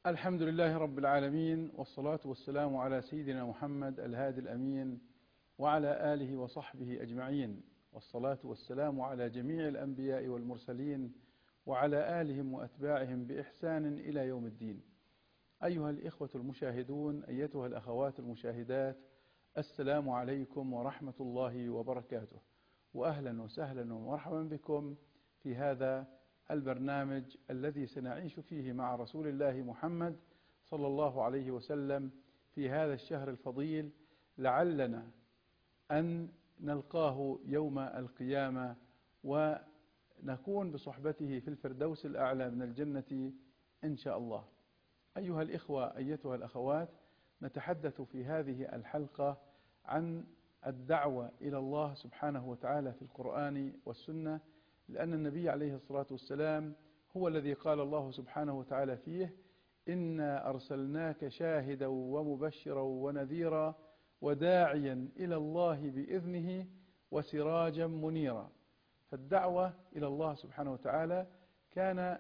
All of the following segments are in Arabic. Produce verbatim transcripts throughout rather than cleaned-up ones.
الحمد لله رب العالمين، والصلاة والسلام على سيدنا محمد الهادي الأمين وعلى آله وصحبه أجمعين، والصلاة والسلام على جميع الأنبياء والمرسلين وعلى آلهم وأتباعهم بإحسان إلى يوم الدين. أيها الإخوة المشاهدون، أيتها الأخوات المشاهدات، السلام عليكم ورحمة الله وبركاته، وأهلا وسهلا ومرحبا بكم في هذا البرنامج الذي سنعيش فيه مع رسول الله محمد صلى الله عليه وسلم في هذا الشهر الفضيل، لعلنا أن نلقاه يوم القيامة ونكون بصحبته في الفردوس الأعلى من الجنة إن شاء الله. أيها الإخوة، أيتها الأخوات، نتحدث في هذه الحلقة عن الدعوة إلى الله سبحانه وتعالى في القرآن والسنة، لأن النبي عليه الصلاة والسلام هو الذي قال الله سبحانه وتعالى فيه: إنا أرسلناك شاهدا ومبشرا ونذيرا وداعيا إلى الله بإذنه وسراجا منيرا. فالدعوة إلى الله سبحانه وتعالى كان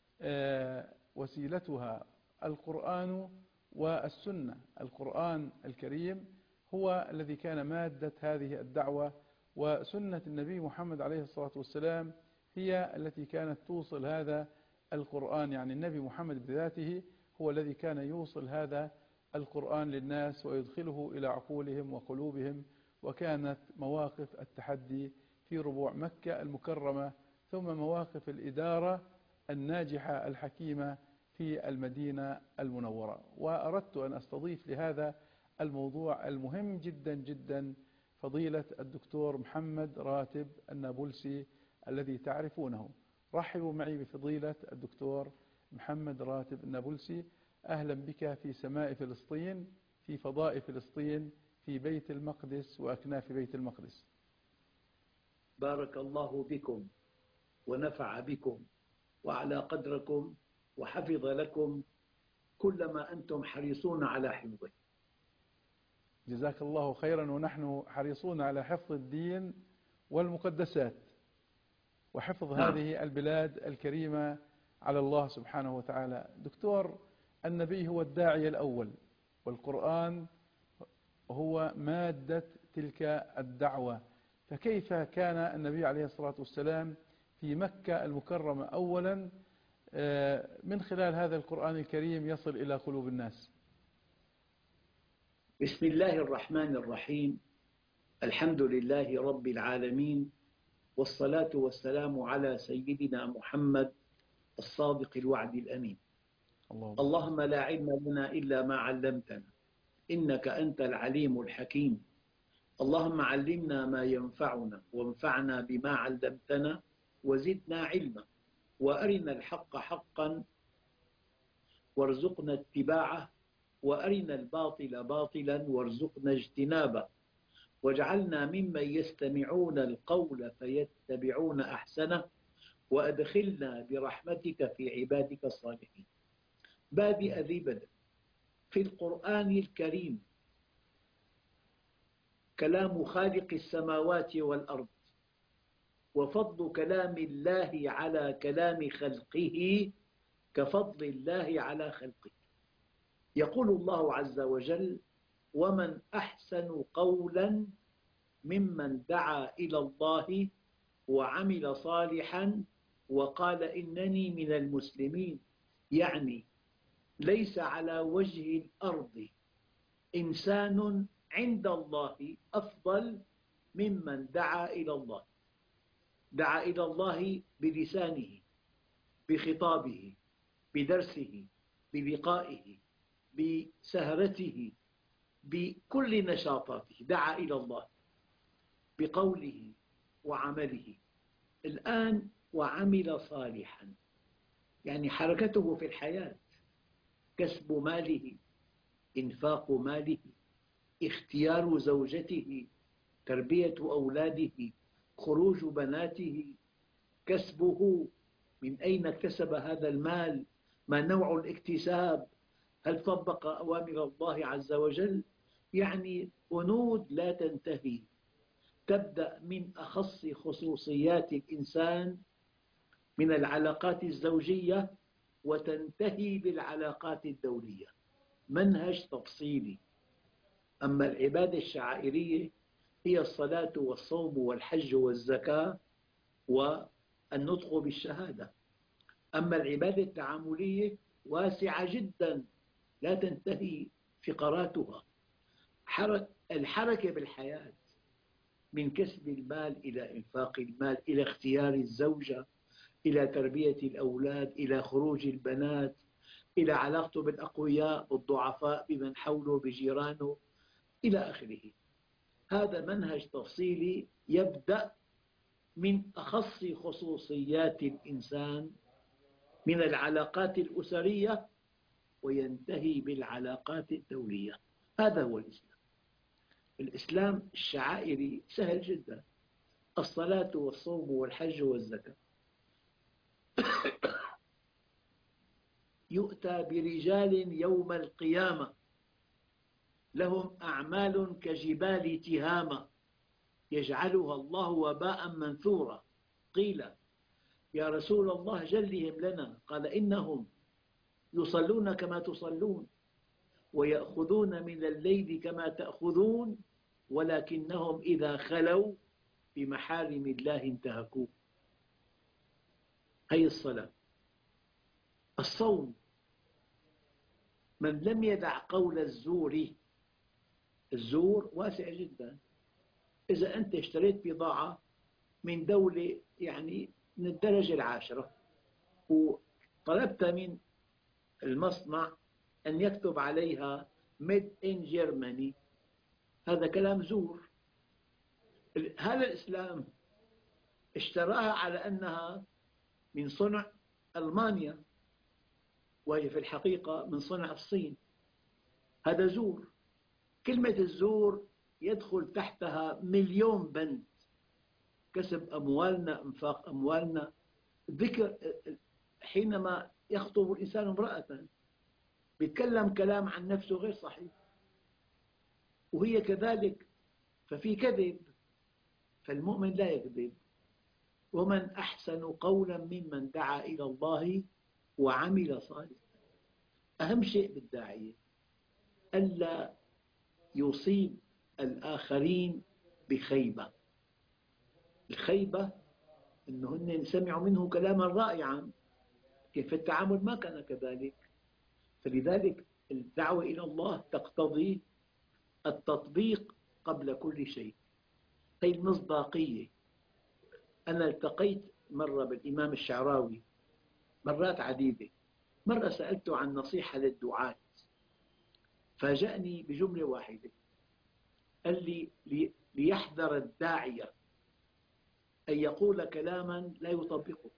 وسيلتها القرآن والسنة. القرآن الكريم هو الذي كان مادة هذه الدعوة، وسنة النبي محمد عليه الصلاة والسلام هي التي كانت توصل هذا القرآن، يعني النبي محمد بذاته هو الذي كان يوصل هذا القرآن للناس ويدخله إلى عقولهم وقلوبهم. وكانت مواقف التحدي في ربوع مكة المكرمة، ثم مواقف الإدارة الناجحة الحكيمة في المدينة المنورة. وأردت أن أستضيف لهذا الموضوع المهم جدا جدا فضيلة الدكتور محمد راتب النابلسي الذي تعرفونه. رحبوا معي بفضيلة الدكتور محمد راتب النابلسي. أهلا بك في سماء فلسطين، في فضاء فلسطين، في بيت المقدس وأكناف بيت المقدس. بارك الله بكم ونفع بكم وعلى قدركم وحفظ لكم كل ما أنتم حريصون على حفظه. جزاك الله خيرا، ونحن حريصون على حفظ الدين والمقدسات وحفظ نعم. هذه البلاد الكريمة على الله سبحانه وتعالى. دكتور، النبي هو الداعية الأول، والقرآن هو مادة تلك الدعوة، فكيف كان النبي عليه الصلاة والسلام في مكة المكرمة أولا من خلال هذا القرآن الكريم يصل إلى قلوب الناس؟ بسم الله الرحمن الرحيم. الحمد لله رب العالمين، والصلاة والسلام على سيدنا محمد الصادق الوعد الأمين. اللهم, اللهم لا علم لنا إلا ما علمتنا، إنك أنت العليم الحكيم. اللهم علمنا ما ينفعنا وانفعنا بما علمتنا وزدنا علما، وأرنا الحق حقا وارزقنا اتباعه، وأرنا الباطل باطلا وارزقنا اجتنابه، واجعلنا ممن يستمعون القول فيتبعون أحسنه، وأدخلنا برحمتك في عبادك الصالحين. بادئ ذي بدء. في القرآن الكريم كلام خالق السماوات والأرض، وفضل كلام الله على كلام خلقه كفضل الله على خلقه. يقول الله عز وجل: ومن أحسن قولا ممن دعا إلى الله وعمل صالحا وقال إنني من المسلمين. يعني ليس على وجه الأرض إنسان عند الله أفضل ممن دعا إلى الله. دعا إلى الله بلسانه، بخطابه، بدرسه، بلقائه، بسهرته، بكل نشاطاته دعا إلى الله بقوله وعمله. الآن وعمل صالحا، يعني حركته في الحياة، كسب ماله، إنفاق ماله، اختيار زوجته، تربية أولاده، خروج بناته، كسبه، من أين اكتسب هذا المال، ما نوع الاكتساب، هل طبق أوامر الله عز وجل. يعني بنود لا تنتهي، تبدأ من أخص خصوصيات الإنسان من العلاقات الزوجية وتنتهي بالعلاقات الدولية، منهج تفصيلي. أما العبادة الشعائرية هي الصلاة والصوم والحج والزكاة والنطق بالشهادة. أما العبادة التعاملية واسعة جدا لا تنتهي فقراتها. الحركة بالحياة من كسب المال إلى إنفاق المال، إلى اختيار الزوجة، إلى تربية الأولاد، إلى خروج البنات، إلى علاقته بالأقوياء والضعفاء بمن حوله بجيرانه إلى آخره. هذا منهج تفصيلي يبدأ من أخص خصوصيات الإنسان من العلاقات الأسرية وينتهي بالعلاقات الدولية. هذا هو الإسلام. الإسلام الشعائري سهل جدا، الصلاة والصوم والحج والزكاة. يؤتى برجال يوم القيامة لهم أعمال كجبال تهامة يجعلها الله وباء منثورا. قيل يا رسول الله جلهم لنا، قال إنهم يصلون كما تصلون ويأخذون من الليل كما تأخذون ولكنهم إذا خلوا بمحارم الله انتهكوه. هي الصلاة. الصوم، من لم يدع قول الزور. الزور واسع جدا. إذا أنت اشتريت بضاعة من دولة يعني من الدرجة العاشرة وطلبت من المصنع أن يكتب عليها made in Germany، هذا كلام زور. هذا الإسلام اشتراها على أنها من صنع ألمانيا وهي في الحقيقة من صنع الصين. هذا زور. كلمة الزور يدخل تحتها مليون بند: كسب أموالنا، إنفاق أموالنا، ذكر حينما يخطب الإنسان امرأة يتكلم كلام عن نفسه غير صحيح، وهي كذلك، ففي كذب. فالمؤمن لا يكذب. ومن أحسن قولا ممن دعا إلى الله وعمل صالحا. أهم شيء بالداعية ألا يصيب الآخرين بخيبة. الخيبة أنه هن سمعوا منه كلاما رائعا، كيف التعامل ما كان كذلك. فلذلك الدعوة إلى الله تقتضي التطبيق قبل كل شيء. هي المصداقية. أنا التقيت مرة بالإمام الشعراوي مرات عديدة. مرة سألته عن نصيحة للدعاة، فاجأني بجملة واحدة، قال لي ليحذر الداعية أن يقول كلاما لا يطبقه.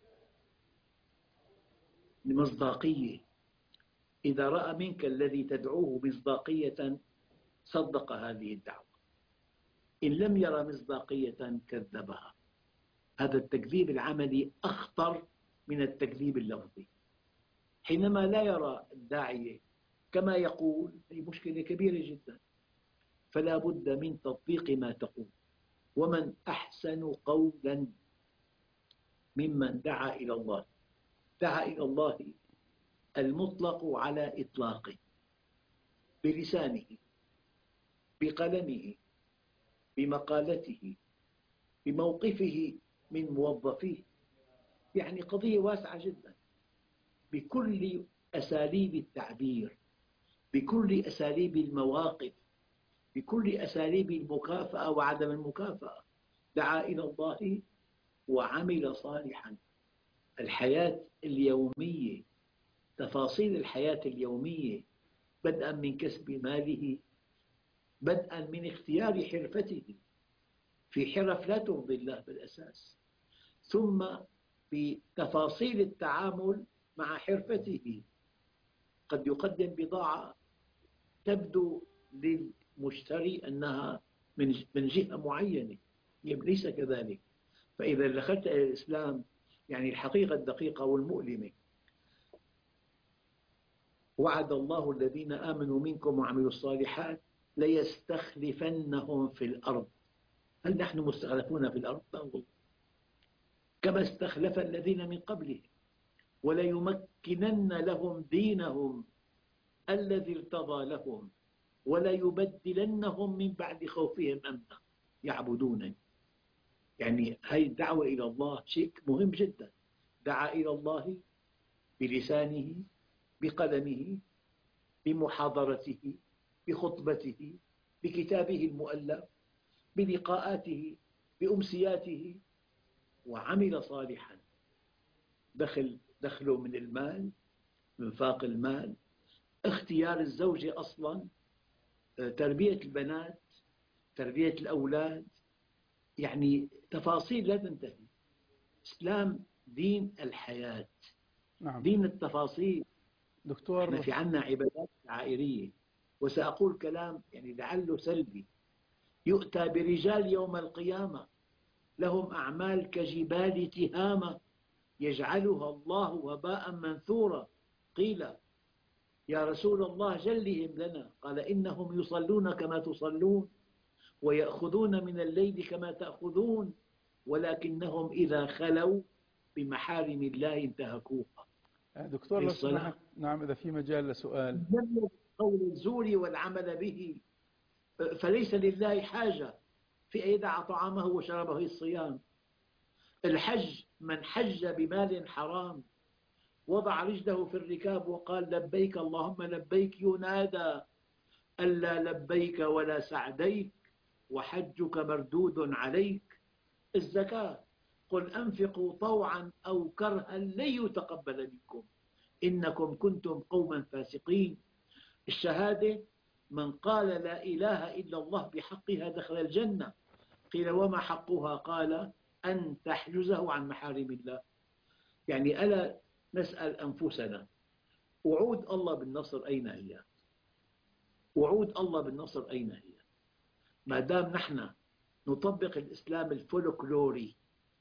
المصداقية، إذا رأى منك الذي تدعوه مصداقية صدق هذه الدعوة، إن لم يرى مصداقية كذبها. هذا التكذيب العملي أخطر من التكذيب اللفظي. حينما لا يرى الداعية كما يقول، هي مشكلة كبيرة جدا. فلا بد من تطبيق ما تقول. ومن أحسن قولا ممن دعا إلى الله. دعا إلى الله المطلق على إطلاقه، بلسانه، بقلمه، بمقالته، بموقفه من موظفيه. يعني قضية واسعة جدا، بكل أساليب التعبير، بكل أساليب المواقف، بكل أساليب المكافأة وعدم المكافأة. دعا إلى الله وعمل صالحا. الحياة اليومية، تفاصيل الحياة اليومية، بدءا من كسب ماله، بدءا من اختيار حرفته، في حرف لا ترضي الله بالأساس، ثم بتفاصيل التعامل مع حرفته. قد يقدم بضاعة تبدو للمشتري أنها من جهة معينة، ليس كذلك. فإذا دخلت إلى الإسلام، يعني الحقيقة الدقيقة والمؤلمة، وعد الله الذين آمنوا منكم وعملوا الصالحات ليستخلفنهم في الأرض. هل نحن مستخلفون في الأرض؟ لا والله. كما استخلف الذين من قبلهم. وليمكنن لهم دينهم الذي ارتضى لهم وليبدلنهم من بعد خوفهم أمنا يعبدونني. يعني هذه الدعوة إلى الله شيء مهم جدا. دعا إلى الله بلسانه، بقلمه، بمحاضرته، بخطبته، بكتابه المؤلف، بلقاءاته، بأمسياته، وعمل صالحا. دخل دخله من المال، انفاق المال، اختيار الزوجة أصلا، تربية البنات، تربية الأولاد، يعني تفاصيل لا تنتهي. إسلام دين الحياة، نعم دين التفاصيل. احنا دكتور. في عنا عبادات عائرية، وسأقول كلام يعني لعله سلبي. يؤتى برجال يوم القيامة لهم أعمال كجبال تهامة يجعلها الله وباء منثورا. قيل يا رسول الله جلهم لنا، قال إنهم يصلون كما تصلون ويأخذون من الليل كما تأخذون، ولكنهم إذا خلوا بمحارم الله انتهكوها. دكتور أي لو سمحت، الصلاة نعم إذا في مجال لسؤال. قول الزور والعمل به، فليس لله حاجة في أن يدع طعامه وشرابه الصيام. الحج، من حج بمال حرام وضع رجله في الركاب وقال لبيك اللهم لبيك، ينادى ألا لبيك ولا سعديك وحجك مردود عليك. الزكاة، قل أنفقوا طوعا أو كرها لن يتقبل منكم إنكم كنتم قوما فاسقين. الشهادة، من قال لا إله إلا الله بحقها دخل الجنة. قيل وما حقها؟ قال أن تحجزه عن محارم الله. يعني ألا نسأل أنفسنا، وعود الله بالنصر أين هي؟ وعود الله بالنصر أين هي؟ ما دام نحن نطبق الإسلام الفولكلوري،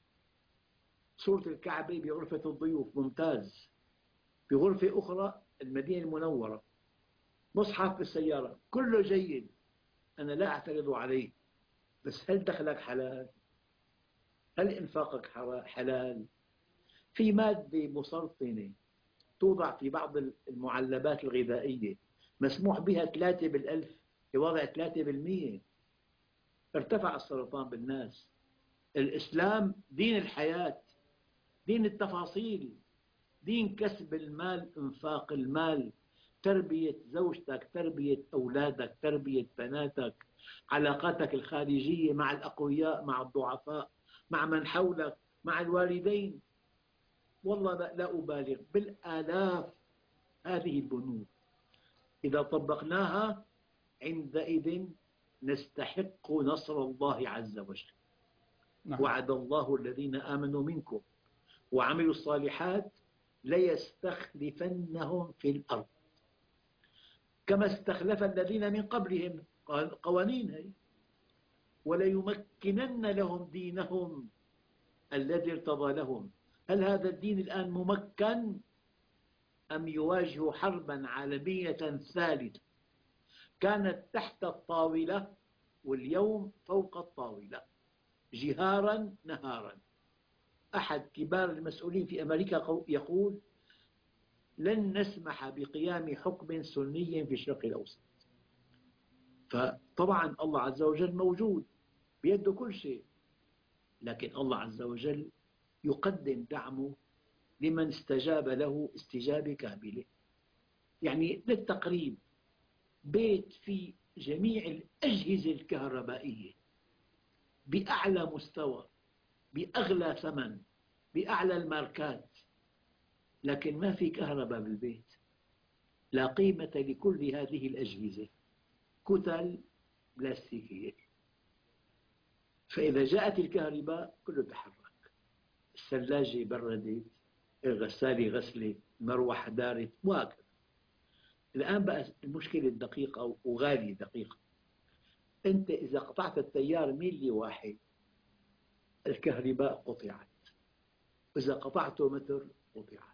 صورة الكعبة بغرفة الضيوف ممتاز، بغرفة أخرى المدينة المنورة، مصحف بالسيارة، كله جيد، أنا لا أعترض عليه، بس هل دخلك حلال؟ هل إنفاقك حلال؟ في مادة مسرطنة توضع في بعض المعلبات الغذائية مسموح بها ثلاثة بالألف لوضع ثلاثة بالمئة. ارتفع السرطان بالناس. الإسلام دين الحياة، دين التفاصيل، دين كسب المال، انفاق المال، تربية زوجتك، تربية أولادك، تربية بناتك، علاقاتك الخارجية مع الأقوياء، مع الضعفاء، مع من حولك، مع الوالدين. والله لا أبالغ، بالآلاف هذه البنود. إذا طبقناها عندئذ نستحق نصر الله عز وجل. نعم. وعد الله الذين آمنوا منكم وعملوا الصالحات ليستخلفنهم في الأرض كما استخلف الذين من قبلهم. قوانين هي. وليمكنن لهم دينهم الذي ارتضى لهم. هل هذا الدين الآن ممكن أم يواجه حربا عالمية ثالثة كانت تحت الطاولة واليوم فوق الطاولة جهارا نهارا؟ أحد كبار المسؤولين في أمريكا يقول لن نسمح بقيام حكم سني في الشرق الأوسط. فطبعا الله عز وجل موجود بيده كل شيء، لكن الله عز وجل يقدم دعمه لمن استجاب له استجابة كاملة. يعني للتقريب، بيت في جميع الأجهزة الكهربائية بأعلى مستوى، بأغلى ثمن، بأعلى الماركات، لكن ما في كهرباء بالبيت. لا قيمة لكل هذه الأجهزة، كتل بلاستيكية. فإذا جاءت الكهرباء كله تحرك، الثلاجة بردت، الغسالة غسلت، المروحة دارت، وهكذا. الآن بقى المشكلة الدقيقة وغالية دقيقة. أنت إذا قطعت التيار ميلي واحد الكهرباء قطعت، إذا قطعته متر قطعت.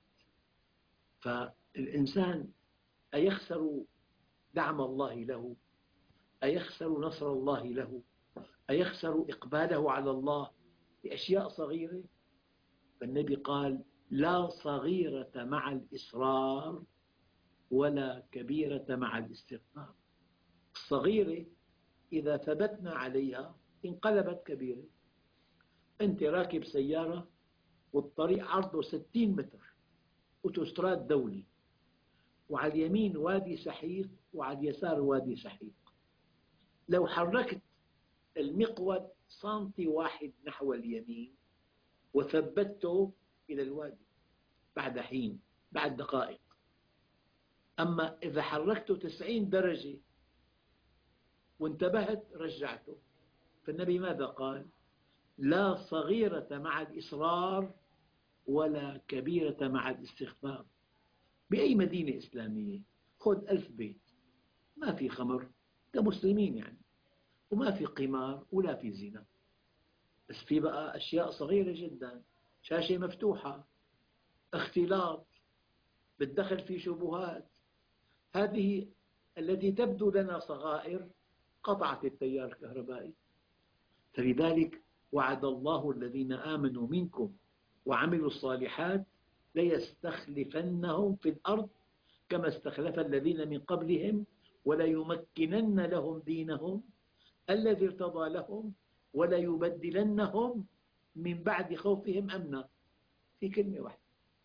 فالإنسان أيخسر دعم الله له؟ أيخسر نصر الله له؟ أيخسر إقباله على الله بأشياء صغيرة؟ فالنبي قال لا صغيرة مع الإصرار ولا كبيرة مع الاستغفار. الصغيرة إذا ثبتنا عليها انقلبت كبيرة. أنت راكب سيارة والطريق عرضه ستين متر، أوتوستراد دولي، وعلى اليمين وادي سحيق وعلى اليسار وادي سحيق. لو حركت المقود سنتي واحد نحو اليمين وثبته إلى الوادي بعد حين، بعد دقائق. أما إذا حركته تسعين درجة وانتبهت رجعته. فالنبي ماذا قال؟ لا صغيرة مع الإصرار ولا كبيرة مع الاستغفار. بأي مدينة إسلامية خذ ألف بيت ما في خمر كمسلمين يعني، وما في قمار ولا في زنا، بس في بقى أشياء صغيرة جدا، شاشة مفتوحة، اختلاط، بالدخل في شبهات. هذه التي تبدو لنا صغائر قطعت التيار الكهربائي. فلذلك وعد الله الذين آمنوا منكم وعملوا الصالحات ليستخلفنهم في الأرض كما استخلف الذين من قبلهم وليمكنن لهم دينهم الذي ارتضى لهم وليبدلنهم من بعد خوفهم أمنا. في كلمة واحدة،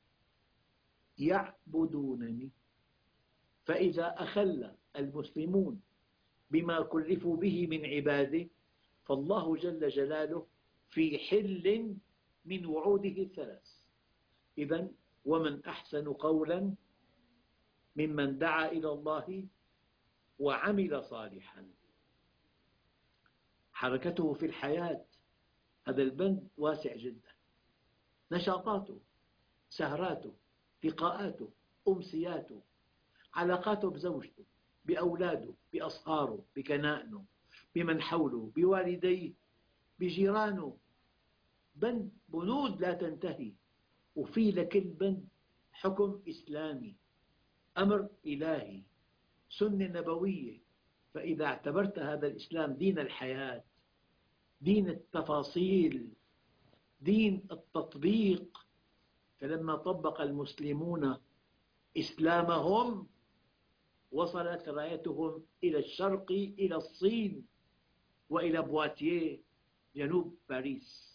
يعبدونني. فإذا أخل المسلمون بما كلفوا به من عباده فالله جل جلاله في حل من وعوده الثلاث. إذن ومن أحسن قولا ممن دعا إلى الله وعمل صالحا. حركته في الحياة، هذا البند واسع جدا، نشاطاته، سهراته، لقاءاته، أمسياته، علاقاته بزوجته، بأولاده، بأصهاره، بكنائنه، بمن حوله، بوالديه، بجيرانه. بند بنود لا تنتهي، وفي لكل بند حكم إسلامي، أمر إلهي، سنة نبوية. فإذا اعتبرت هذا الإسلام دين الحياة، دين التفاصيل، دين التطبيق، فلما طبق المسلمون إسلامهم وصلت رايتهم إلى الشرق، إلى الصين وإلى بواتيه جنوب باريس.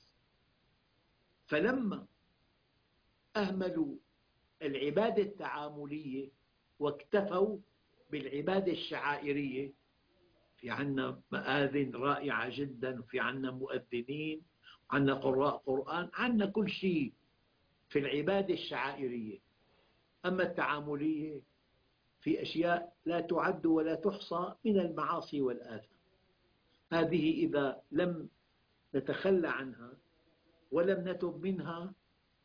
فلما أهملوا العبادة التعاملية واكتفوا بالعبادة الشعائرية، في عنا مآذن رائعة جدا، وفي عنا مؤذنين، وعنا قراء قرآن، عنا كل شيء في العبادة الشعائرية. أما التعاملية في أشياء لا تعد ولا تحصى من المعاصي والآثام. هذه إذا لم نتخلى عنها ولم نتب منها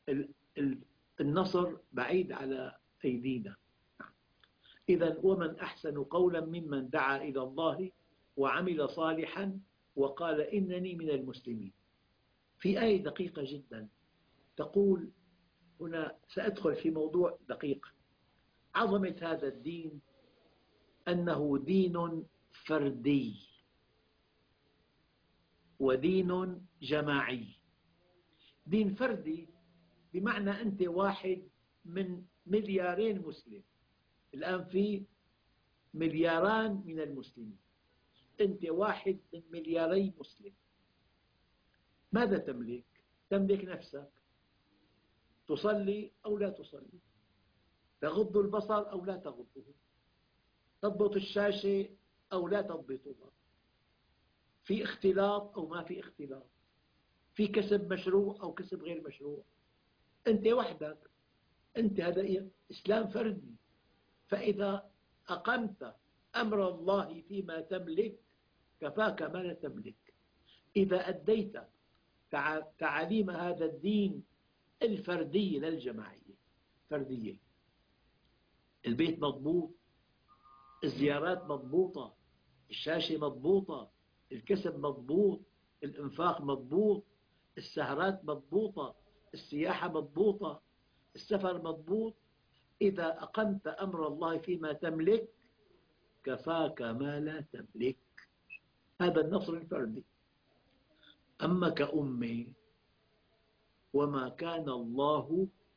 النصر بعيد على أيدينا. إذن ومن أحسن قولا ممن دعا إلى الله وعمل صالحا وقال إنني من المسلمين. في آية دقيقة جدا تقول، هنا سأدخل في موضوع دقيق، عظمة هذا الدين أنه دين فردي ودين جماعي. دين فردي بمعنى أنت واحد من مليارين مسلم، الآن في ملياران من المسلمين، أنت واحد من ملياري مسلم. ماذا تملك؟ تملك نفسك، تصلي أو لا تصلي، تغض البصر أو لا تغضه، تضبط الشاشة أو لا تضبطها، في اختلاط أو ما في اختلاط، في كسب مشروع أو كسب غير مشروع، أنت وحدك. أنت هذا إسلام فردي. فإذا أقمت أمر الله فيما تملك كفاك ما لا تملك. إذا أديت تعاليم هذا الدين الفردية للجماعية، فردية، البيت مضبوط، الزيارات مضبوطة، الشاشة مضبوطة، الكسب مضبوط، الإنفاق مضبوط، السهرات مضبوطة، السياحة مضبوطة، السفر مضبوط. إذا أقمت أمر الله فيما تملك كفاك ما لا تملك. هذا النصر الفردي. أما كأمة، وما كان الله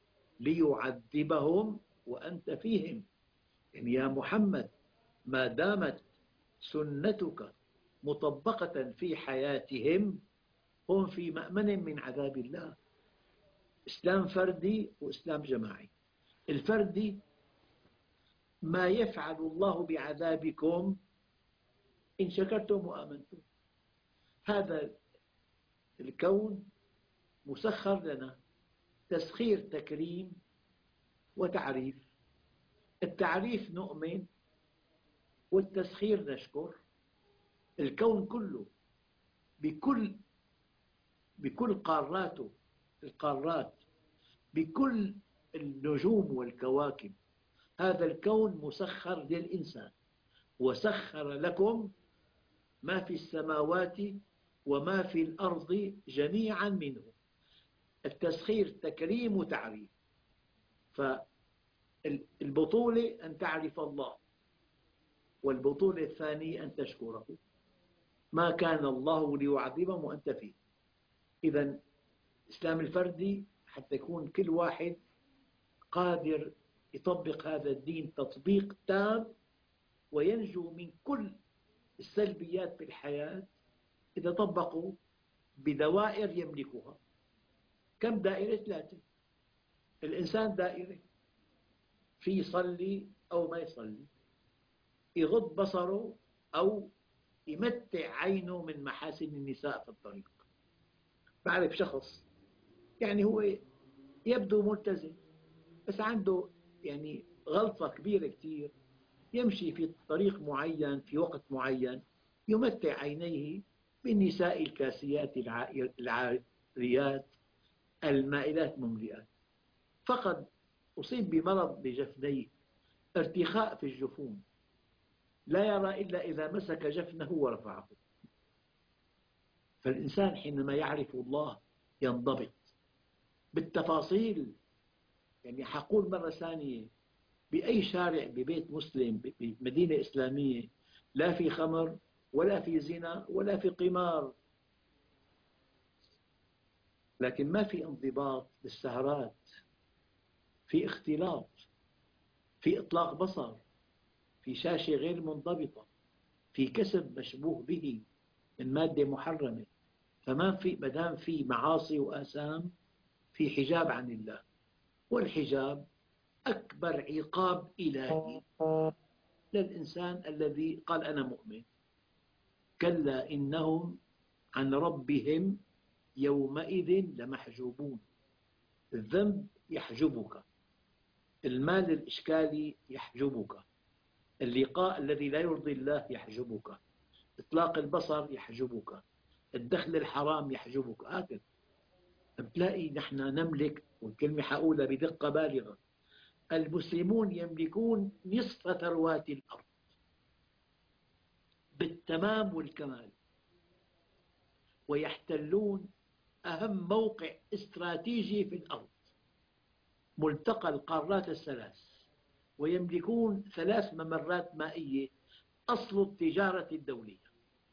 ليعذبهم وأنت فيهم. يعني يا محمد، ما دامت سنتك مطبقة في حياتهم هم في مأمن من عذاب الله. إسلام فردي وإسلام جماعي. الفردي: ما يفعل الله بعذابكم إن شكرتم وآمنتم. هذا الكون مسخر لنا، تسخير تكريم وتعريف. التعريف نؤمن، والتسخير نشكر. الكون كله بكل بكل قاراته، القارات، بكل النجوم والكواكب، هذا الكون مسخر للإنسان. وسخر لكم ما في السماوات وما في الأرض جميعا منه. التسخير تكريم وتعريف. فالبطولة أن تعرف الله، والبطولة الثانية أن تشكره. ما كان الله ليعذبهم وأنت فيه. إذا الإسلام الفردي حتى يكون كل واحد قادر يطبق هذا الدين تطبيق تام وينجو من كل السلبيات في الحياة إذا طبقوا بدوائر يملكها. كم دائرة؟ ثلاثة. الإنسان دائرة، في يصلي أو ما يصلي، يغض بصره أو يمتع عينه من محاسن النساء في الطريق. بعرف شخص يعني هو يبدو ملتزم بس عنده يعني غلطة كبيرة كتير، يمشي في طريق معين في وقت معين يمتع عينيه بالنساء الكاسيات العاريات المائلات مملئات. فقد أصيب بمرض بجفنيه، ارتخاء في الجفون، لا يرى إلا إذا مسك جفنه ورفعه. فالإنسان حينما يعرف الله ينضبط بالتفاصيل. يعني حقول مرة ثانية: بأي شارع ببيت مسلم بمدينة إسلامية لا في خمر ولا في زنا ولا في قمار، لكن ما في انضباط بالسهرات، في اختلاط، في إطلاق بصر، في شاشة غير منضبطة، في كسب مشبوه به من مادة محرمة. فما في مدام في معاصي وآثام في حجاب عن الله. والحجاب أكبر عقاب إلهي للإنسان الذي قال أنا مؤمن. كلا إنهم عن ربهم يومئذ لمحجوبون. الذنب يحجبك، المال الإشكالي يحجبك، اللقاء الذي لا يرضي الله يحجبك، إطلاق البصر يحجبك، الدخل الحرام يحجبك. هكذا بتلاقي نحن نملك، والكلمة حقولها بدقة بالغة، المسلمون يملكون نصف ثروات الأرض بالتمام والكمال، ويحتلون أهم موقع استراتيجي في الأرض، ملتقى القارات الثلاث، ويملكون ثلاث ممرات مائية أصل التجارة الدولية.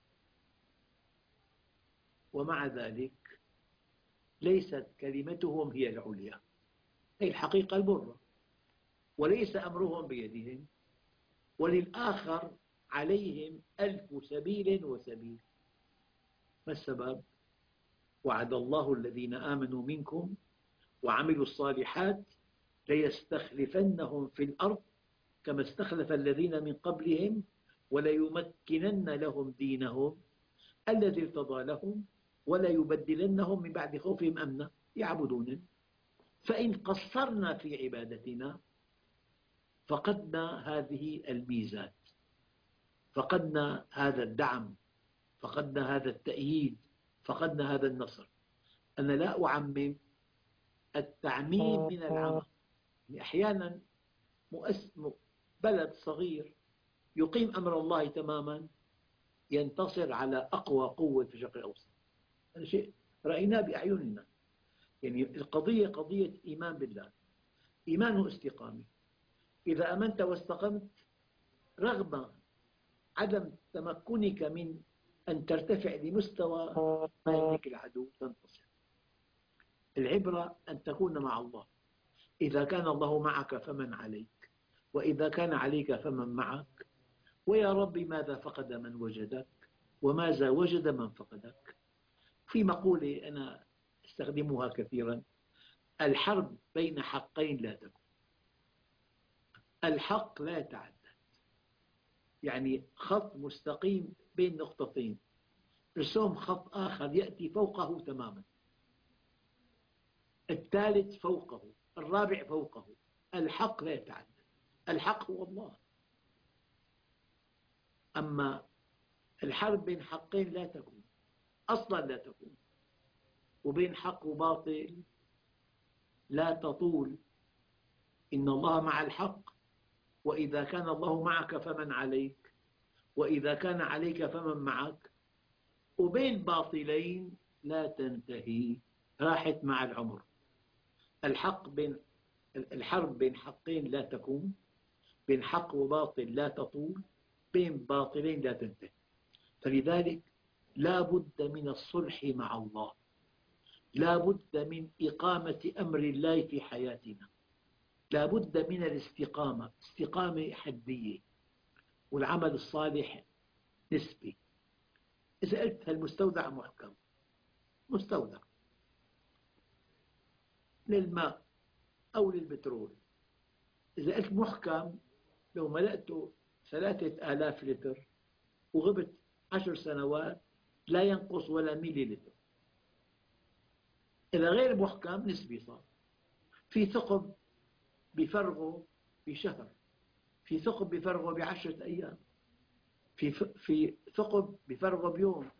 ومع ذلك ليست كلمتهم هي العليا، هي الحقيقة المرة، وليس أمرهم بيدهم، وللآخر عليهم ألف سبيل وسبيل. ما السبب؟ وعد الله الذين آمنوا منكم وعملوا الصالحات ليستخلفنهم في الأرض كما استخلف الذين من قبلهم وليمكنن لهم دينهم الذي ارتضى لهم وليبدلنهم من بعد خوفهم أمنا يعبدون. فإن قصرنا في عبادتنا فقدنا هذه الميزات، فقدنا هذا الدعم، فقدنا هذا التأييد، فقدنا هذا النصر. أنا لا أعمم، التعميم من العمى. يعني أحيانا بلد صغير يقيم أمر الله تماما ينتصر على أقوى قوة في الشرق الأوسط. هذا شيء رأيناه بأعيننا. يعني القضية قضية إيمان بالله، إيمان واستقامة. إذا آمنت واستقمت رغم عدم تمكنك من أن ترتفع لمستوى ما يملك العدو تنتصر. العبرة أن تكون مع الله. إذا كان الله معك فمن عليك، وإذا كان عليك فمن معك، ويا رب ماذا فقد من وجدك وماذا وجد من فقدك. في مقولة أنا أستخدمها كثيرا: الحرب بين حقين لا تكون. الحق لا يتعدد، يعني خط مستقيم بين نقطتين، رسوم خط آخر يأتي فوقه تماما، الثالث فوقه، الرابع فوقه. الحق لا يتعدد، الحق هو الله. أما الحرب بين حقين لا تكون، أصلا لا تكون، وبين حق وباطل لا تطول. إن الله مع الحق، وإذا كان الله معك فمن عليك، وإذا كان عليك فمن معك. وبين باطلين لا تنتهي، راحت مع العمر. الحق بين الحرب بين حقين لا تكون، بين حق وباطل لا تطول، بين باطلين لا تنتهي. فلذلك لا بد من الصلح مع الله، لا بد من إقامة أمر الله في حياتنا، لا بد من الاستقامة، استقامة حدية، والعمل الصالح نسبي. إذا قلت هالمستودع محكم، مستودع للماء أو للبترول، إذا قلت محكم لو ملأته ثلاثة آلاف لتر وغبت عشر سنوات لا ينقص ولا ميلي لتر. إذا غير محكم نسبي صار. في ثقب بفرغه بشهر، في ثقب بفرغه بعشرة أيام، في في ثقب بفرغه بيوم.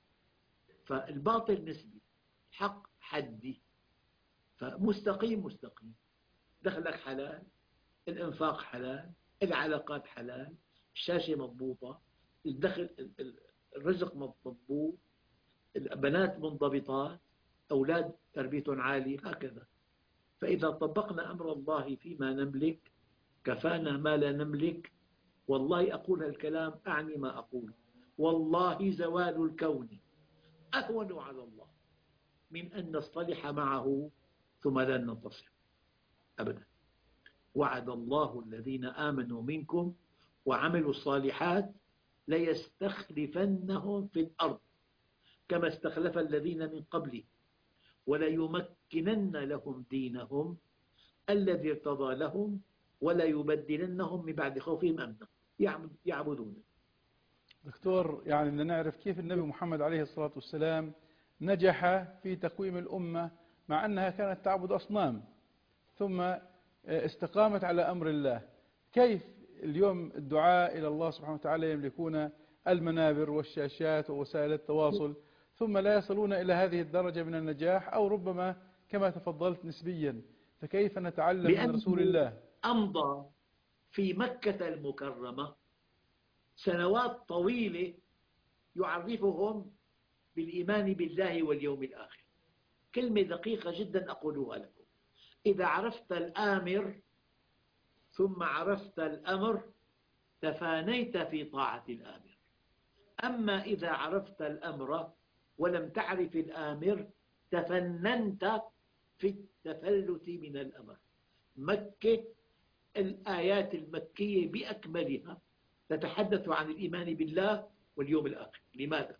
فالباطل نسبي، الحق حدي. فمستقيم مستقيم، دخلك حلال، الإنفاق حلال، العلاقات حلال، الشاشة مضبوطة، الدخل الرزق مضبوط، البنات منضبطات، أولاد تربيتهم عالي، هكذا. فإذا طبقنا أمر الله فيما نملك كفانا ما لا نملك. والله أقول الكلام أعني ما أقول، والله زوال الكون أهون على الله من أن نصطلح معه ثم لا ننتصر أبدا. وعد الله الذين آمنوا منكم وعملوا الصالحات ليستخلفنهم في الأرض كما استخلف الذين من قبلهم وليمكنن لهم دينهم الذي ارتضى لهم وليبدلنهم من بعد خوفهم أمنا يعبدون. دكتور، يعني بدنا نعرف كيف النبي محمد عليه الصلاة والسلام نجح في تقويم الأمة مع أنها كانت تعبد أصنام ثم استقامت على أمر الله. كيف اليوم الدعاء إلى الله سبحانه وتعالى يملكون المنابر والشاشات ووسائل التواصل ثم لا يصلون إلى هذه الدرجة من النجاح، أو ربما كما تفضلت نسبيا؟ فكيف نتعلم من رسول الله؟ أمضى في مكة المكرمة سنوات طويلة يعرفهم بالإيمان بالله واليوم الآخر. كلمة دقيقة جدا أقولها لكم: إذا عرفت الآمر ثم عرفت الأمر تفانيت في طاعة الآمر. أما إذا عرفت الأمر ولم تعرف الآمر تفننت في التفلت من الأمر. مكة الآيات المكية بأكملها تتحدث عن الإيمان بالله واليوم الآخر. لماذا؟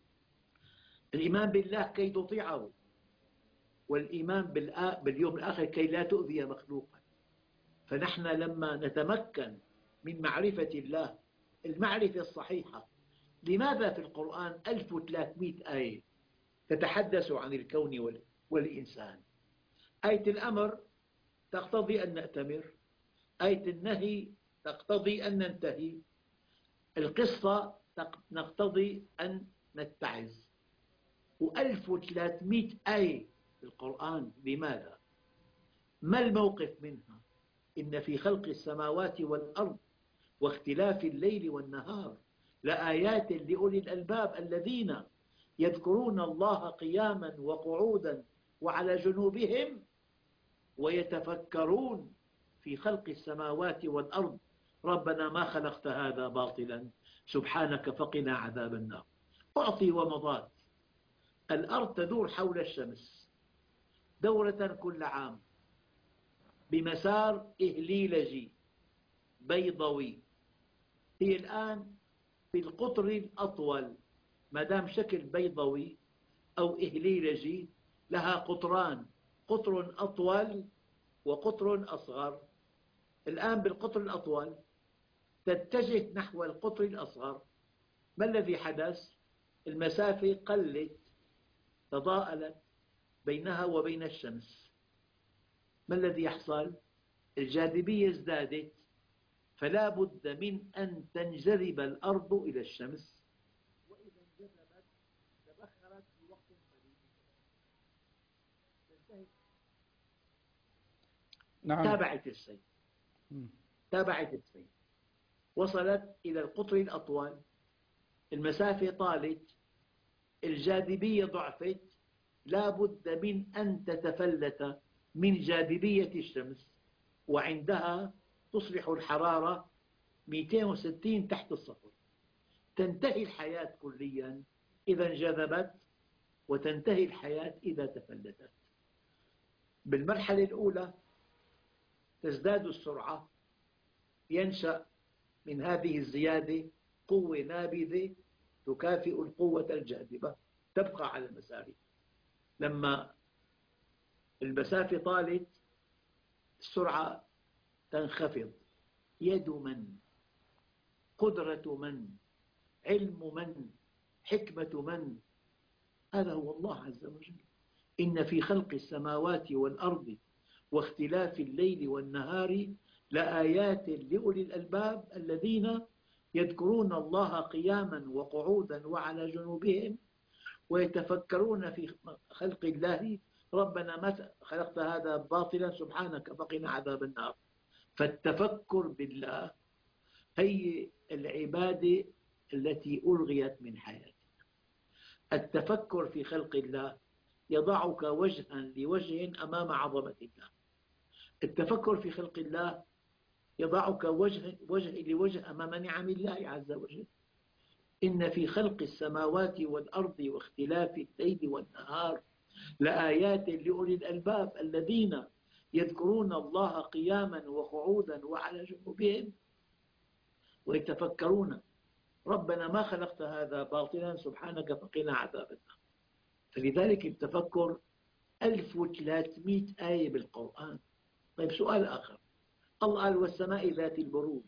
الإيمان بالله كي تطيعه، والإيمان باليوم الآخر كي لا تؤذي مخلوقا. فنحن لما نتمكن من معرفة الله المعرفة الصحيحة. لماذا في القرآن ألف وثلاثمئة آية تتحدث عن الكون والإنسان؟ آية الأمر تقتضي أن نأتمر، آية النهي تقتضي أن ننتهي، القصة نقتضي أن نتعظ. وألف وثلاثمئة آية في القرآن. لماذا؟ ما الموقف منها؟ إن في خلق السماوات والأرض واختلاف الليل والنهار لآيات لأولي الألباب الذين يذكرون الله قياما وقعودا وعلى جنوبهم ويتفكرون في خلق السماوات والأرض ربنا ما خلقت هذا باطلا سبحانك فقنا عذاب النار. أعطي ومضات. الأرض تدور حول الشمس دورة كل عام، بمسار إهليلجي بيضوي. هي الآن في القطر الأطول، ما دام شكل بيضوي أو إهليلجي لها قطران، قطر أطول وقطر أصغر. الآن بالقطر الأطول تتجه نحو القطر الأصغر. ما الذي حدث؟ المسافة قلت، تضاءلت بينها وبين الشمس. ما الذي يحصل؟ الجاذبية ازدادت، فلا بد من أن تنجذب الأرض إلى الشمس، وإذا انجذبت تبخرت في وقت قليل. نعم. تابعت السير تابعت السير وصلت إلى القطر الأطول، المسافة طالت، الجاذبية ضعفت، لا بد من أن تتفلت من جاذبية الشمس، وعندها تصبح الحرارة مئتين وستين تحت الصفر. تنتهي الحياة كليا إذا انجذبت، وتنتهي الحياة إذا تفلتت. بالمرحلة الأولى تزداد السرعة، ينشأ من هذه الزيادة قوة نابذة تكافئ القوة الجاذبة، تبقى على المسار. لما المسافة طالت السرعة تنخفض. يد من، قدرة من، علم من، حكمة من؟ هذا هو الله عز وجل. إن في خلق السماوات والأرض واختلاف الليل والنهار لآيات لأولي الألباب الذين يذكرون الله قياما وقعودا وعلى جنوبهم ويتفكرون في خلق الله ربنا ما خلقت هذا باطلا سبحانك فقنا عذاب النار. فالتفكر بالله هي العبادة التي ألغيت من حياتنا. التفكر في خلق الله يضعك وجها لوجه أمام عظمة الله. التفكر في خلق الله يضعك وجه, وجه لوجه أمام نعم الله عز وجل. إن في خلق السماوات والأرض واختلاف الليل والنهار لآيات لأولي الألباب الذين يذكرون الله قياما وقعودا وعلى جنوبهم ويتفكرون ربنا ما خلقت هذا باطلا سبحانك فقنا عذاب النار. فلذلك التفكر ألف وثلاثمئة آية بالقرآن. طيب سؤال آخر، الله قال والسماء ذات البروج.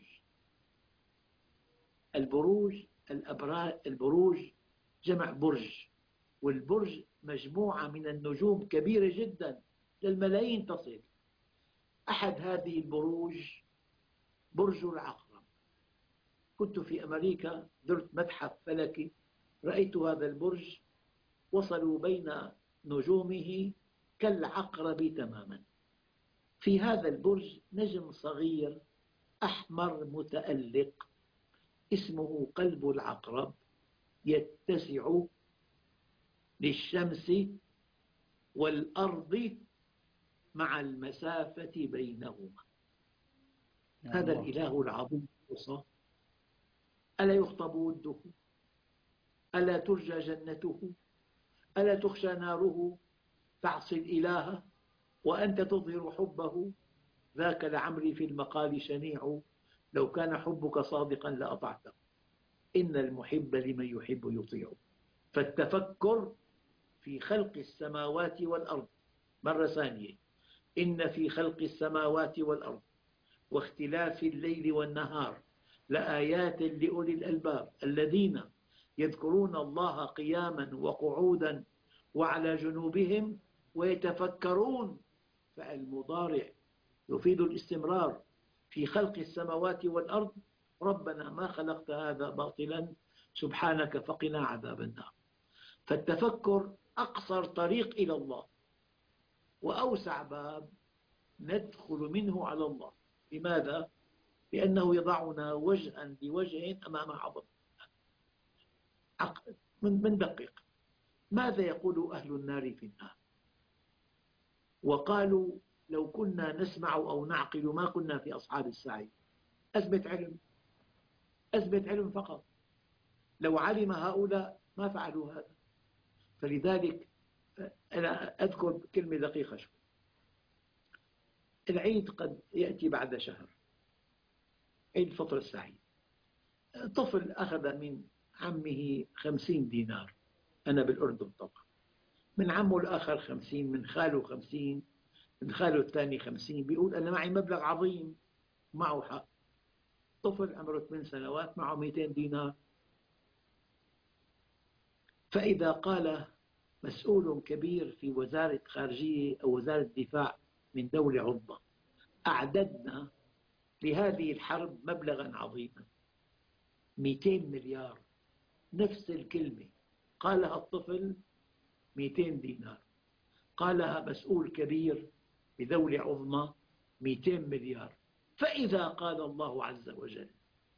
البروج الأبراج، البروج جمع برج، والبرج مجموعة من النجوم كبيرة جدا للملايين تصل. أحد هذه البروج برج العقرب. كنت في أمريكا، زرت متحف فلكي، رأيت هذا البرج وصلوا بين نجومه كالعقرب تماما. في هذا البرج نجم صغير أحمر متألق اسمه قلب العقرب، يتسع للشمس والأرض مع المسافة بينهما. هذا الإله العظيم الوصى، ألا يخطب وده؟ ألا ترجى جنته؟ ألا تخشى ناره؟ تعصي الإله وأنت تظهر حبه. ذاك لعمري في المقال شنيع، لو كان حبك صادقا لأطعته. إن المحب لمن يحب يطيع. فالتفكر في خلق السماوات والأرض، مرة ثانية، إن في خلق السماوات والأرض واختلاف الليل والنهار لآيات لأولي الألباب الذين يذكرون الله قياما وقعودا وعلى جنوبهم ويتفكرون. فالمضارع يفيد الاستمرار. في خلق السماوات والأرض ربنا ما خلقت هذا باطلا سبحانك فقنا عذاب النار. فالتفكر أقصر طريق إلى الله وأوسع باب ندخل منه على الله. لماذا؟ لأنه يضعنا وجها لوجه أمام عظمة. من دقيق، ماذا يقول أهل النار في النار؟ وقالوا لو كنا نسمع أو نعقل ما كنا في أصحاب السعير. أثبت علم، أثبت علم فقط. لو علم هؤلاء ما فعلوا هذا. فلذلك أنا أذكر كلمة دقيقة شوي. العيد قد يأتي بعد شهر، عيد الفطر السعيد. طفل أخذ من عمه خمسين دينار، أنا بالأردن طبعا، من عمه الآخر خمسين، من خاله خمسين، من خاله الثاني خمسين، بيقول أنا معي مبلغ عظيم. معه حق. طفل عمره ثمان سنوات معه مئتين دينار. فإذا قال مسؤول كبير في وزارة خارجية أو وزارة دفاع من دولة عظمى أعددنا لهذه الحرب مبلغا عظيما مئتين مليار، نفس الكلمة قالها الطفل مئتين دينار، قالها مسؤول كبير بدولة عظمى مئتين مليار. فإذا قال الله عز وجل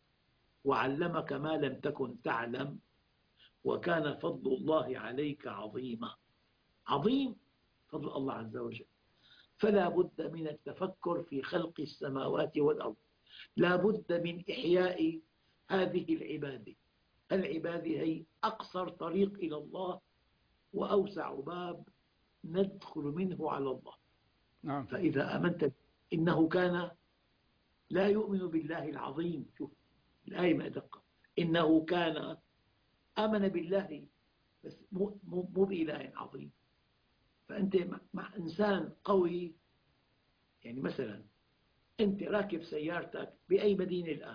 وعلمك ما لم تكن تعلم وكان فضل الله عليك عظيما، عظيم فضل الله عز وجل، فلا بد من التفكر في خلق السماوات والأرض، لا بد من إحياء هذه العبادة. العبادة هي أقصر طريق إلى الله وأوسع باب ندخل منه على الله. نعم. فإذا آمنت إنه كان لا يؤمن بالله العظيم، شوف الآية ما دقة، إنه كان آمن بالله بس مو, مو, مو بإله عظيم. فأنت مع إنسان قوي، يعني مثلا أنت راكب سيارتك بأي مدينة الآن،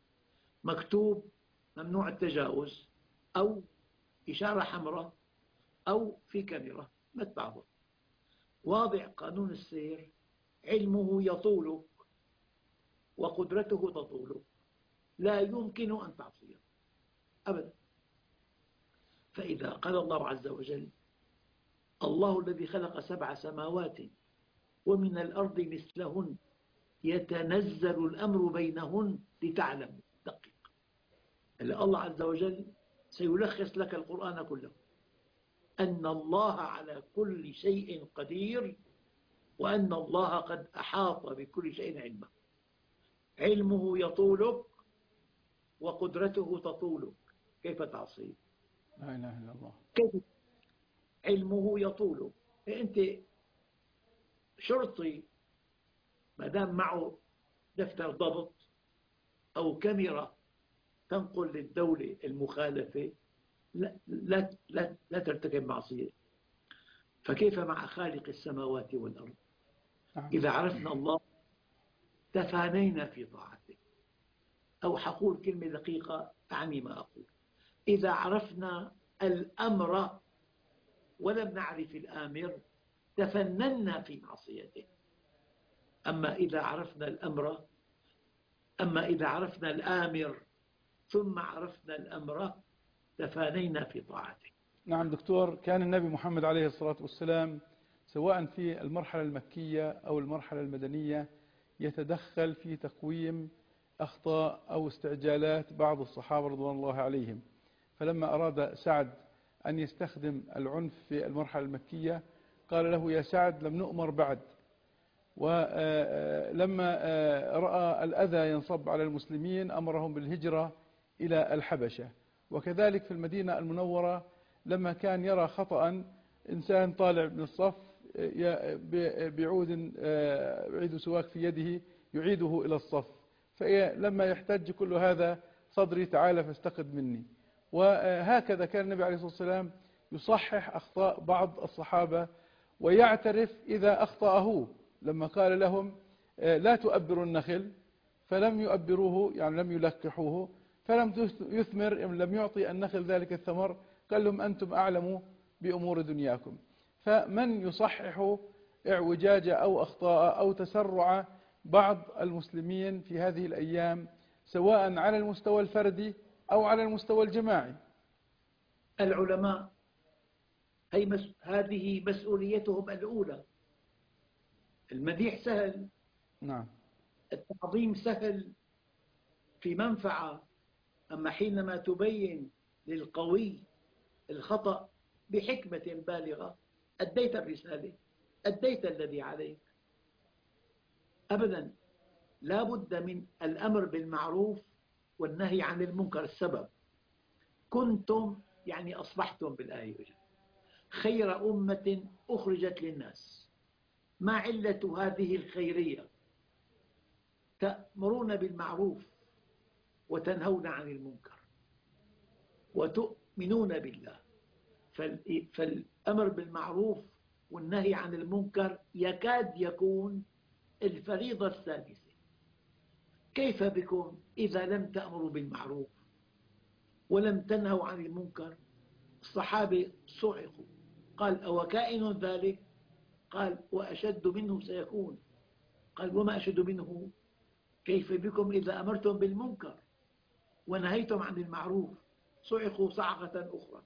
مكتوب ممنوع التجاوز أو إشارة حمراء أو في كاميرا ما تبعض، واضع قانون السير، علمه يطولك وقدرته تطولك، لا يمكن أن تعصيه أبدا. فإذا قال الله عز وجل الله الذي خلق سبع سماوات ومن الأرض مثلهن يتنزل الأمر بينهن لتعلموا، دقيق، الله عز وجل سيلخص لك القرآن كله، أن الله على كل شيء قدير وأن الله قد أحاط بكل شيء علما. علمه يطولك وقدرته تطولك، كيف تعصيه؟ لا إله إلا الله. كيف علمه يطولك؟ أنت شرطي ما دام معه دفتر ضبط أو كاميرا تنقل للدولة المخالفة لا, لا, لا, لا ترتكب معصية. فكيف مع خالق السماوات والأرض؟ إذا عرفنا الله تفانينا في طاعته، أو حقول كلمة دقيقة أعني ما أقول، إذا عرفنا الأمر ولم نعرف الآمر تفننا في معصيته. أما إذا عرفنا الأمر أما إذا عرفنا الآمر ثم عرفنا الأمر تفانينا في طاعته. نعم دكتور، كان النبي محمد عليه الصلاة والسلام سواء في المرحلة المكية أو المرحلة المدنية يتدخل في تقويم أخطاء أو استعجالات بعض الصحابة رضوان الله عليهم. فلما أراد سعد أن يستخدم العنف في المرحلة المكية قال له يا سعد لم نؤمر بعد، ولما رأى الأذى ينصب على المسلمين أمرهم بالهجرة إلى الحبشة. وكذلك في المدينة المنورة لما كان يرى خطأ إنسان طالع من الصف بعود بعيد سواك في يده يعيده إلى الصف، فلما يحتج كل هذا صدري تعالى فاستقد مني. وهكذا كان النبي عليه الصلاة والسلام يصحح أخطاء بعض الصحابة ويعترف إذا أخطأه، لما قال لهم لا تؤبروا النخل فلم يؤبروه، يعني لم يلقحوه، فلم يثمر، لم يعطي النخل ذلك الثمر، قال لهم أنتم أعلموا بأمور دنياكم. فمن يصحح اعوجاج أو أخطاء أو تسرع بعض المسلمين في هذه الأيام سواء على المستوى الفردي أو على المستوى الجماعي؟ العلماء هي مس... هذه مسؤوليتهم الأولى. المديح سهل، نعم، التعظيم سهل في منفعة، أما حينما تبين للقوي الخطأ بحكمة بالغة أديت الرسالة، أديت الذي عليك. أبدا لا بد من الأمر بالمعروف والنهي عن المنكر. السبب كنتم يعني أصبحتم بالآية خير أمة أخرجت للناس ما علة هذه الخيرية؟ تأمرون بالمعروف وتنهون عن المنكر وتؤمنون بالله. فالأمر بالمعروف والنهي عن المنكر يكاد يكون الفريضة السادسة. كيف بكم إذا لم تأمروا بالمعروف ولم تنهوا عن المنكر؟ الصحابة صعقوا، قال أو كائن ذلك؟ قال وأشد منه سيكون. قال وما أشد منه؟ كيف بكم إذا أمرتم بالمنكر ونهيتم عن المعروف؟ صعقوا صعقة أخرى.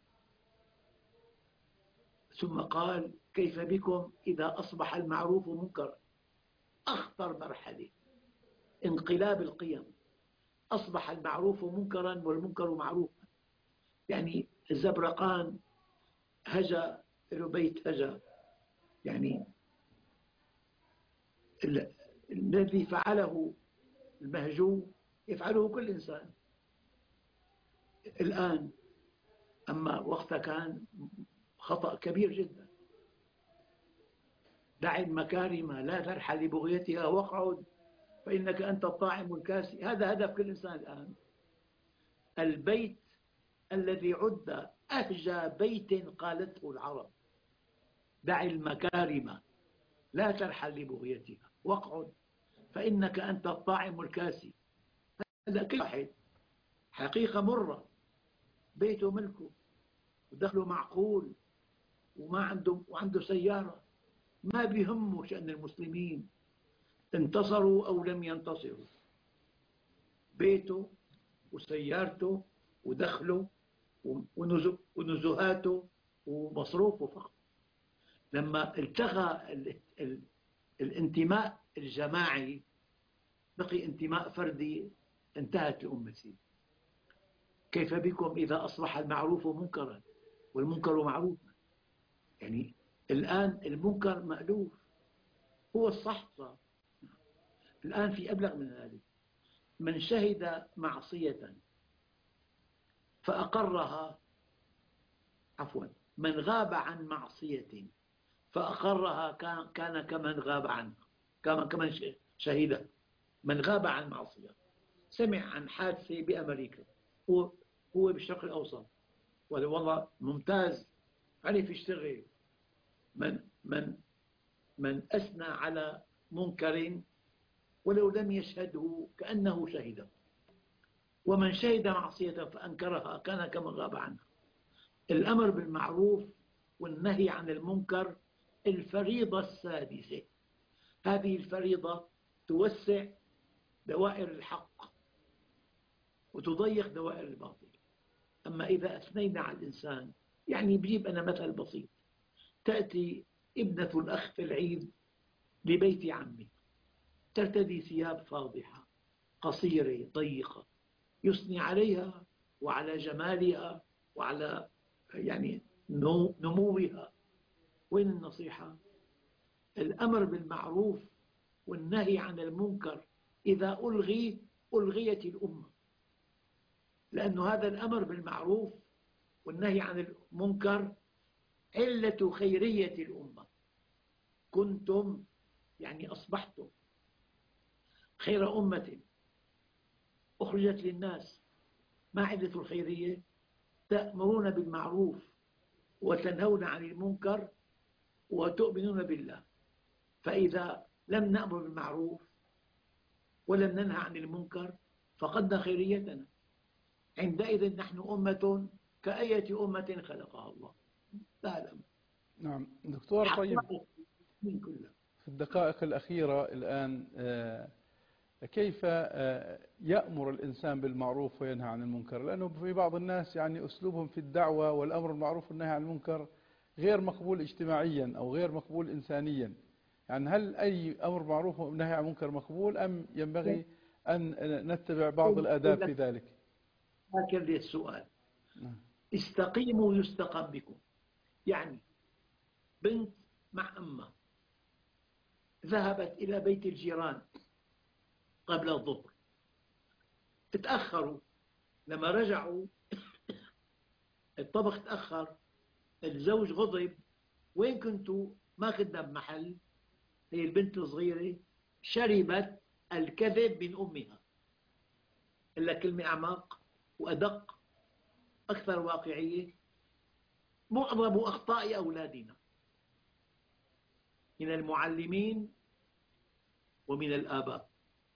ثم قال كيف بكم إذا أصبح المعروف منكرا؟ أخطر مرحلة، انقلاب القيم. أصبح المعروف منكرا والمنكر معروفا. يعني الزبرقان هجا له بيت هجا، يعني ال... الذي فعله المهجو يفعله كل إنسان الآن، أما وقتها كان خطأ كبير جدا. دع المكارم لا ترحل لبغيتها واقعد فإنك أنت الطاعم الكاسي. هذا هدف كل إنسان الآن. البيت الذي عد أهجى بيت قالته العرب، دع المكارم لا ترحل لبغيتها واقعد فإنك أنت الطاعم الكاسي. هذا كل واحد حقيقة مرة، بيته ملكه ودخله معقول وما عنده وعنده سيارة، ما بيهمه شأن المسلمين انتصروا أو لم ينتصروا، بيته وسيارته ودخله ونزهاته ومصروفه فقط. لما التغى الانتماء الجماعي بقي انتماء فردي، انتهت الأمة. كيف بكم إذا أصبح المعروف منكرا والمنكر معروفا؟ يعني الآن المنكر مألوف، هو الصح صار. الآن في أبلغ من ذلك، من شهد معصية فأقرها، عفوا من غاب عن معصية فأقرها كان كمن غاب عنها، كمن شهدها. من غاب عن معصية، سمع عن حادثة بأمريكا، هو هو بالشرق الأوسط والله ممتاز، عرف يشتغل. من من من أثنى على منكر ولو لم يشهده كأنه شهده، ومن شهد معصية فأنكرها كان كمن غاب عنها. الأمر بالمعروف والنهي عن المنكر الفريضة السادسة. هذه الفريضة توسع دوائر الحق وتضيق دوائر الباطل. أما إذا أثنينا على الإنسان، يعني بجيب أنا مثل بسيط، تأتي ابنة الأخ في العيد لبيت عمه، ترتدي ثياب فاضحة قصيرة ضيقة، يثني عليها وعلى جمالها وعلى يعني نموها. وين النصيحة؟ الأمر بالمعروف والنهي عن المنكر إذا ألغي ألغيت الأمة، لأن هذا الأمر بالمعروف والنهي عن المنكر علة خيرية الأمة. كنتم يعني أصبحتم خير أمة أخرجت للناس. ما علة الخيرية؟ تأمرون بالمعروف وتنهون عن المنكر وتؤمنون بالله. فإذا لم نأمر بالمعروف ولم ننهى عن المنكر فقدنا خيريتنا. عندئذ نحن أمة كأية أمة خلقها الله. لا لا. نعم دكتور، طيب في الدقائق الأخيرة الآن كيف يأمر الإنسان بالمعروف وينهى عن المنكر؟ لأنه في بعض الناس يعني أسلوبهم في الدعوة والأمر بالمعروف والنهي عن المنكر غير مقبول اجتماعيا أو غير مقبول إنسانيا. يعني هل أي أمر معروف ونهي عن منكر مقبول أم ينبغي أن نتبع بعض الآداب في ذلك؟ هكذا لي السؤال. استقيموا يستقم بكم. يعني بنت مع أمها ذهبت إلى بيت الجيران قبل الظهر، تأخروا، لما رجعوا الطبخ تأخر، الزوج غضب، وين كنتوا؟ ما كنا بمحل، هي البنت الصغيرة شربت الكذب من أمها. إلا كلمة أعمق وأدق أكثر واقعية. معظم أخطاء أولادنا من المعلمين ومن الآباء.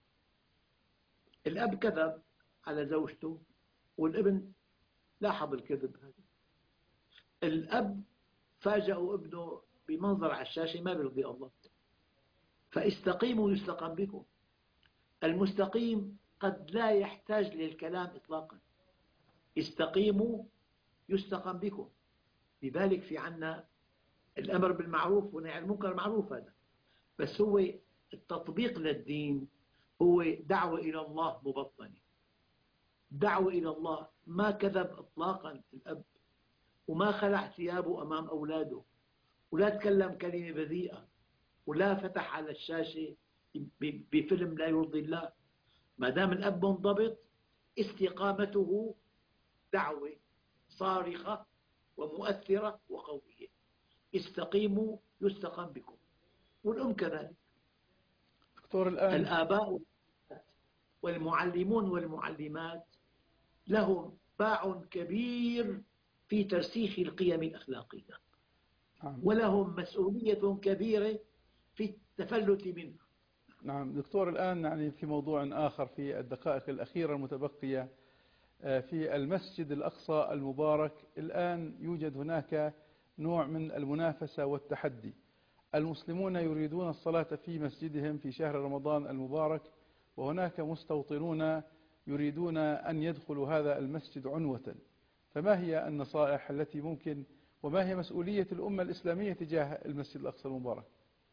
الأب كذب على زوجته والابن لاحظ الكذب هذا. الأب فاجأوا ابنه بمنظر على الشاشة ما بيرضي الله. فاستقيموا يستقم بكم. المستقيم قد لا يحتاج للكلام إطلاقا. استقيموا يستقم بكم. لذلك في عنا الأمر بالمعروف والنهي عن المنكر معروف هذا، بس هو التطبيق للدين هو دعوة إلى الله مبطنة. دعوة إلى الله. ما كذب إطلاقا الأب، وما خلع ثيابه أمام أولاده، ولا تكلم كلمة بذيئة، ولا فتح على الشاشة بفيلم لا يرضي الله. ما دام الأب منضبط استقامته دعوة صارخة ومؤثرة وقوية. استقيموا يستقم بكم. والأم كذلك. دكتور الآن الآباء والمعلمون والمعلمات لهم باع كبير في ترسيخ القيم الأخلاقية، ولهم مسؤولية كبيرة في التفلت منها. نعم دكتور، الآن يعني في موضوع آخر في الدقائق الأخيرة المتبقية، في المسجد الأقصى المبارك الآن يوجد هناك نوع من المنافسة والتحدي. المسلمون يريدون الصلاة في مسجدهم في شهر رمضان المبارك، وهناك مستوطنون يريدون أن يدخلوا هذا المسجد عنوة. فما هي النصائح التي ممكن، وما هي مسؤولية الأمة الإسلامية تجاه المسجد الأقصى المبارك؟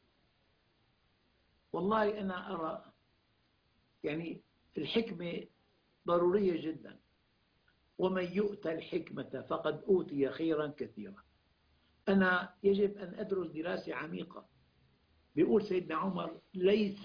والله أنا أرى يعني الحكمة ضرورية جدا. ومن يؤتى الحكمة فقد أوتي خيرا كثيرا. أنا يجب أن أدرس دراسة عميقة. بيقول سيدنا عمر: ليس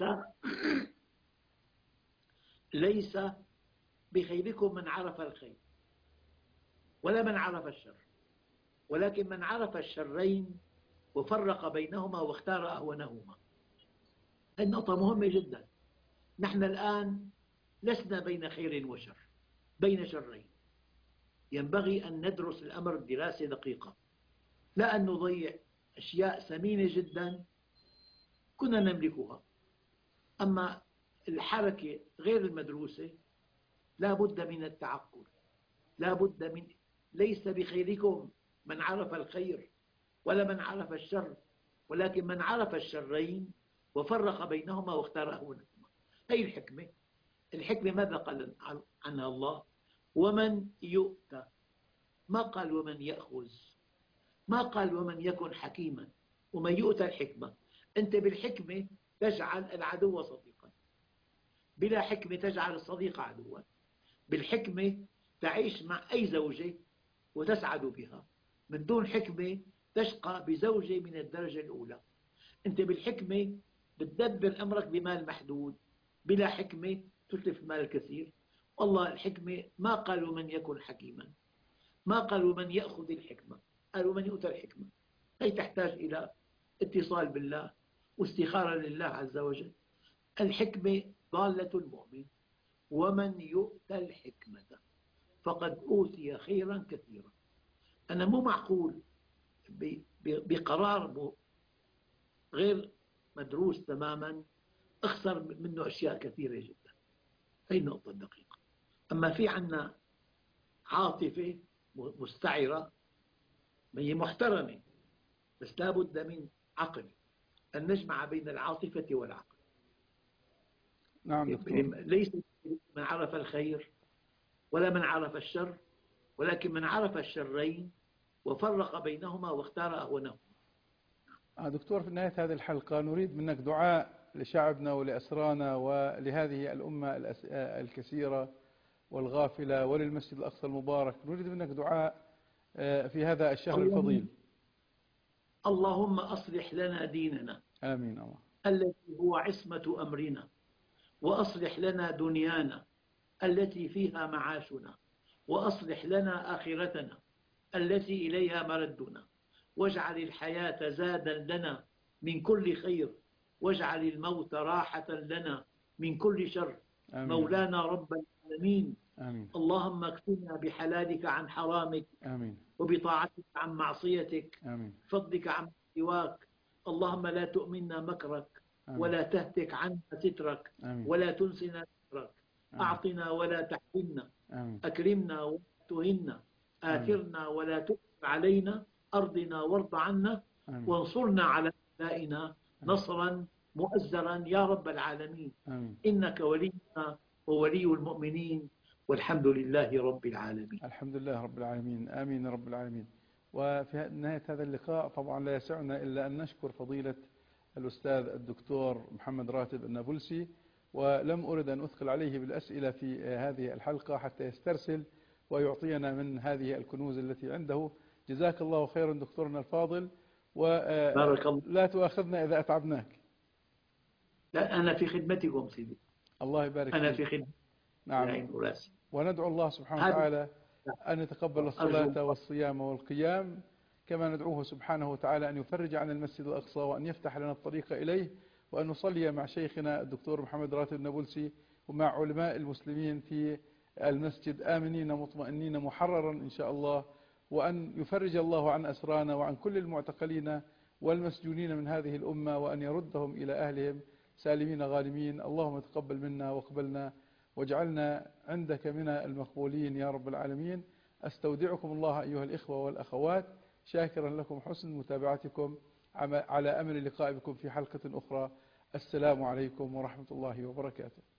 ليس بخيركم من عرف الخير ولا من عرف الشر، ولكن من عرف الشرين وفرق بينهما واختار أهونهما. هذه النقطة مهمة جدا. نحن الآن لسنا بين خير وشر، بين شرين. ينبغي أن ندرس الأمر دراسة دقيقة، لا أن نضيع أشياء ثمينة جدا كنا نملكها. أما الحركة غير المدروسة لا بد من التعقل، لا بد من ليس بخيركم من عرف الخير ولا من عرف الشر، ولكن من عرف الشرين وفرق بينهما واختار أهونهما. هي الحكمة. الحكمة ماذا قال عنها الله؟ ومن يؤتى، ما قال ومن يأخذ، ما قال ومن يكن حكيما. ومن يؤتى الحكمة. أنت بالحكمة تجعل العدو صديقا، بلا حكمة تجعل الصديق عدوا. بالحكمة تعيش مع أي زوجة وتسعد بها، من دون حكمة تشقى بزوجة من الدرجة الأولى. أنت بالحكمة بتدبر أمرك بمال محدود، بلا حكمة تتلف المال الكثير. والله الحكمة ما قال ومن يكن حكيما، ما قال ومن يأخذ الحكمة، قال ومن يؤتى الحكمة. هي تحتاج إلى اتصال بالله واستخارة لله عز وجل. الحكمة ضالة المؤمن. ومن يؤتى الحكمة فقد أوتي خيرا كثيرا. أنا مو معقول بقرار غير مدروس تماما أخسر منه أشياء كثيرة جدا. هي النقطة الدقيقة. أما في عنا عاطفة مستعرة هي محترمة، بس لا بد من عقل، أن نجمع بين العاطفة والعقل. نعم دكتور. ليس من عرف الخير ولا من عرف الشر، ولكن من عرف الشرين وفرق بينهما واختار أهونهما. دكتور، في نهاية هذه الحلقة نريد منك دعاء لشعبنا ولأسرانا ولهذه الأمة الكثيرة والغافلة وللمسجد الأقصى المبارك. نريد منك دعاء في هذا الشهر الفضيل. اللهم أصلح لنا ديننا، آمين الله، الذي هو عصمة أمرنا، وأصلح لنا دنيانا التي فيها معاشنا، وأصلح لنا آخرتنا التي إليها مردنا، واجعل الحياة زادا لنا من كل خير، واجعل الموت راحة لنا من كل شر. آمين. مولانا رب العالمين، آمين. اللهم اكفنا بحلالك عن حرامك، آمين. وبطاعتك عن معصيتك، آمين. فضلك عن سواك. اللهم لا تؤمنا مكرك، آمين. ولا تهتك عنا سترك، آمين. ولا تنسنا ذكرك. آمين. أعطنا ولا تحرمنا، آمين. أكرمنا ولا تهنا، آمين. آثرنا ولا تؤثر علينا، أرضنا وارض عنا، آمين. وانصرنا على أعدائنا نصرا مؤزرا يا رب العالمين. آمين. إنك ولينا وولي المؤمنين، والحمد لله رب العالمين. الحمد لله رب العالمين. آمين يا رب العالمين. وفي نهاية هذا اللقاء طبعا لا يسعنا إلا أن نشكر فضيلة الأستاذ الدكتور محمد راتب النابلسي، ولم أرد أن أثقل عليه بالأسئلة في هذه الحلقة حتى يسترسل ويعطينا من هذه الكنوز التي عنده. جزاك الله خيرا دكتورنا الفاضل، ولا تؤاخذنا إذا أتعبناك. لا، أنا في خدمتكم سيدي. الله يبارك أنا فيك. في خدمة. نعم. وندعو الله سبحانه وتعالى أن يتقبل الصلاة والصيام والقيام، كما ندعوه سبحانه وتعالى أن يفرج عن المسجد الأقصى وأن يفتح لنا الطريق إليه، وأن نصلي مع شيخنا الدكتور محمد راتب النابلسي ومع علماء المسلمين في المسجد آمنين مطمئنين محررا إن شاء الله، وأن يفرج الله عن أسرانا وعن كل المعتقلين والمسجونين من هذه الأمة، وأن يردهم إلى أهلهم سالمين غانمين. اللهم تقبل منا واقبلنا واجعلنا عندك من المقبولين يا رب العالمين. أستودعكم الله أيها الإخوة والأخوات، شاكرا لكم حسن متابعتكم، على أمل اللقاء بكم في حلقة أخرى. السلام عليكم ورحمة الله وبركاته.